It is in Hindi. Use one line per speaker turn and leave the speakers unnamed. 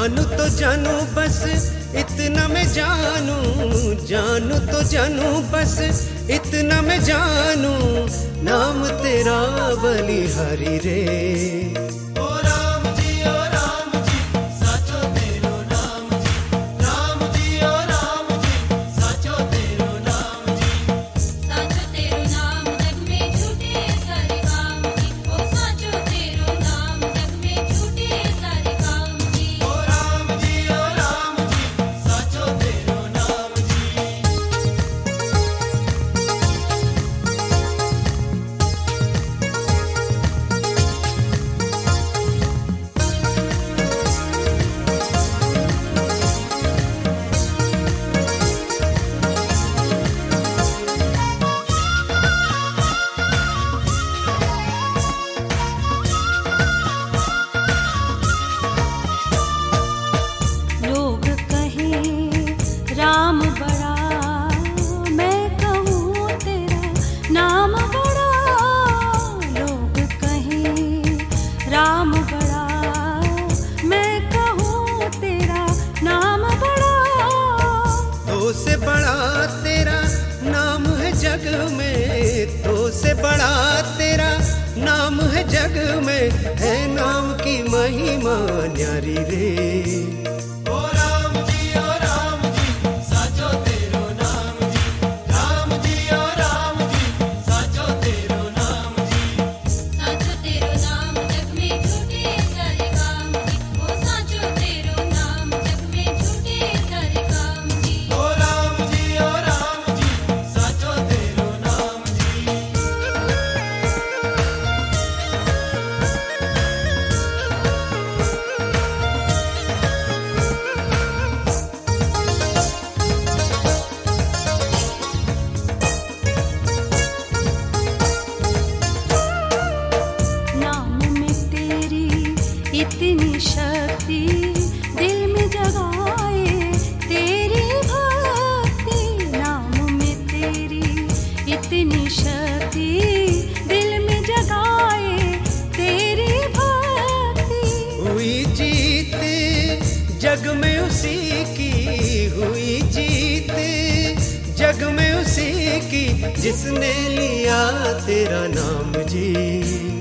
जानू बस इतना मैं जानू, जानू तो जानू बस इतना मैं जानू, नाम तेरा बलिहारी रे।
राम बड़ा मैं कहूँ तेरा नाम बड़ा, लोग कहें राम बड़ा मैं कहूँ तेरा नाम बड़ा।
तो से बड़ा तेरा नाम है जग में, तो से बड़ा तेरा नाम है जग में, है नाम की महिमा न्यारी रे।
इतनी शक्ति दिल में जगाए तेरी भक्ति, नाम में तेरी इतनी शक्ति दिल में जगाए तेरी भक्ति।
हुई जीत जग में उसी की, हुई जीत जग में उसी की, जिसने लिया तेरा नाम जी।